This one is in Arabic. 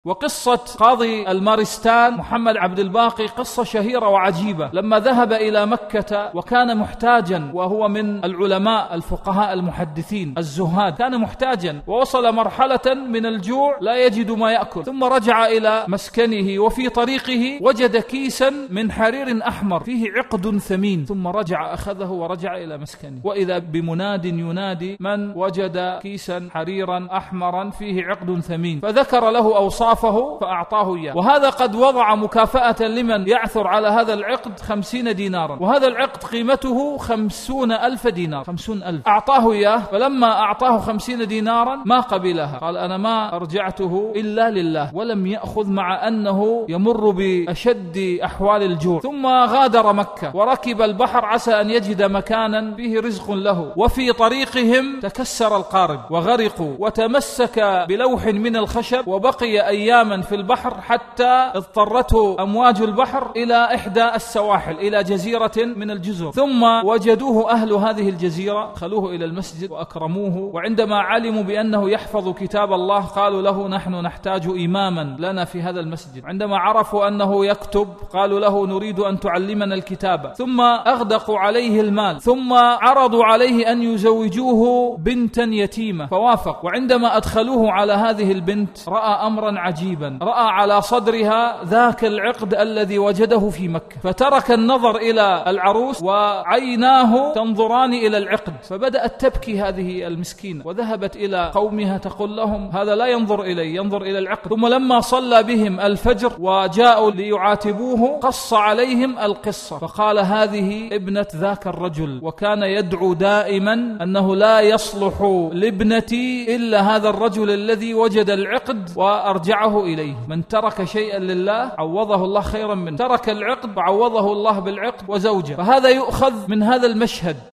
وقصة قاضي المارستان محمد عبد الباقي قصة شهيرة وعجيبة. لما ذهب إلى مكة وكان محتاجا، وهو من العلماء الفقهاء المحدثين الزهاد، كان محتاجا ووصل مرحلة من الجوع لا يجد ما يأكل، ثم رجع إلى مسكنه وفي طريقه وجد كيسا من حرير أحمر فيه عقد ثمين، ثم رجع أخذه ورجع إلى مسكنه، وإذا بمناد ينادي: من وجد كيسا حريرا أحمرا فيه عقد ثمين؟ فذكر له أوصافه فأعطاه إياه، وهذا قد وضع مكافأة لمن يعثر على هذا العقد 50 دينارا، وهذا العقد قيمته 50,000 دينار، 50,000. أعطاه إياه، فلما أعطاه 50 دينارا ما قبلها، قال: أنا ما أرجعته إلا لله، ولم يأخذ مع أنه يمر بأشد أحوال الجوع. ثم غادر مكة وركب البحر عسى أن يجد مكانا فيه رزق له، وفي طريقهم تكسر القارب وغرقوا، وتمسك بلوح من الخشب وبقي أياما في البحر حتى اضطرته أمواج البحر إلى إحدى السواحل، إلى جزيرة من الجزر، ثم وجدوه أهل هذه الجزيرة، خلوه إلى المسجد وأكرموه، وعندما علموا بأنه يحفظ كتاب الله قالوا له: نحن نحتاج إماما لنا في هذا المسجد. عندما عرفوا أنه يكتب قالوا له: نريد أن تعلمنا الكتابة. ثم أغدقوا عليه المال، ثم عرضوا عليه أن يزوجوه بنتا يتيمة فوافق. وعندما أدخلوه على هذه البنت رأى أمرا عجيبا، رأى على صدرها ذاك العقد الذي وجده في مكة، فترك النظر إلى العروس وعيناه تنظران إلى العقد، فبدأت تبكي هذه المسكينة، وذهبت إلى قومها تقول لهم: هذا لا ينظر إلي، ينظر إلى العقد. ثم لما صلى بهم الفجر وجاءوا ليعاتبوه قص عليهم القصة، فقال: هذه ابنة ذاك الرجل، وكان يدعو دائما أنه لا يصلح لابنتي إلا هذا الرجل الذي وجد العقد وأرجعه إليه. من ترك شيئا لله عوضه الله خيرا منه، ترك العقد فعوضه الله بالعقد وزوجه. فهذا يؤخذ من هذا المشهد